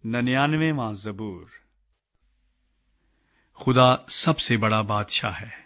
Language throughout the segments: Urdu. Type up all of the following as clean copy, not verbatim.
99واں زبور۔ خدا سب سے بڑا بادشاہ ہے۔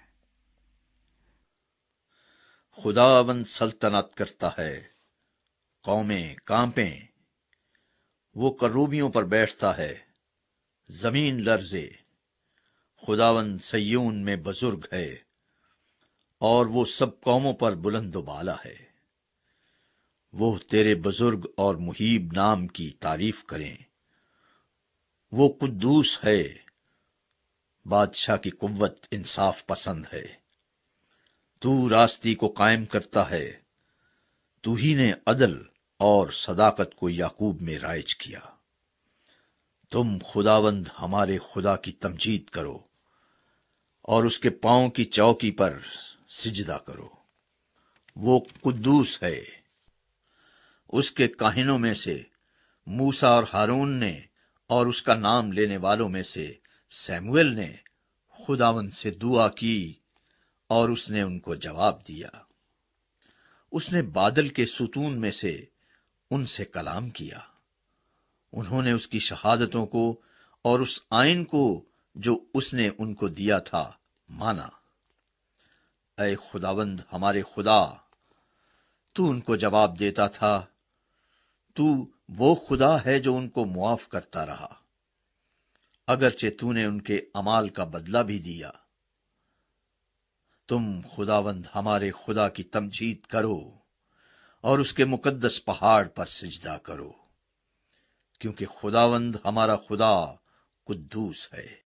خداوند سلطنت کرتا ہے، قومیں کانپیں۔ وہ کروبیوں پر بیٹھتا ہے، زمین لرزے۔ خداوند سیون میں بزرگ ہے، اور وہ سب قوموں پر بلند و بالا ہے۔ وہ تیرے بزرگ اور مہیب نام کی تعریف کریں۔ وہ قدوس ہے، بادشاہ کی قوت انصاف پسند ہے۔ تو راستی کو قائم کرتا ہے، تو ہی نے عدل اور صداقت کو یعقوب میں رائج کیا۔ تم خداوند ہمارے خدا کی تمجید کرو، اور اس کے پاؤں کی چوکی پر سجدہ کرو۔ وہ قدوس ہے۔ اس کے کاہنوں میں سے موسیٰ اور ہارون نے، اور اس کا نام لینے والوں میں سے سیموئیل نے خداوند سے دعا کی، اور اس نے ان کو جواب دیا۔ اس نے بادل کے ستون میں سے ان سے کلام کیا۔ انہوں نے اس کی شہادتوں کو اور اس آئین کو جو اس نے ان کو دیا تھا مانا۔ اے خداوند ہمارے خدا، تو ان کو جواب دیتا تھا۔ تو وہ خدا ہے جو ان کو معاف کرتا رہا، اگرچہ تو نے ان کے اعمال کا بدلہ بھی دیا۔ تم خداوند ہمارے خدا کی تمجید کرو، اور اس کے مقدس پہاڑ پر سجدہ کرو، کیونکہ خداوند ہمارا خدا قدوس ہے۔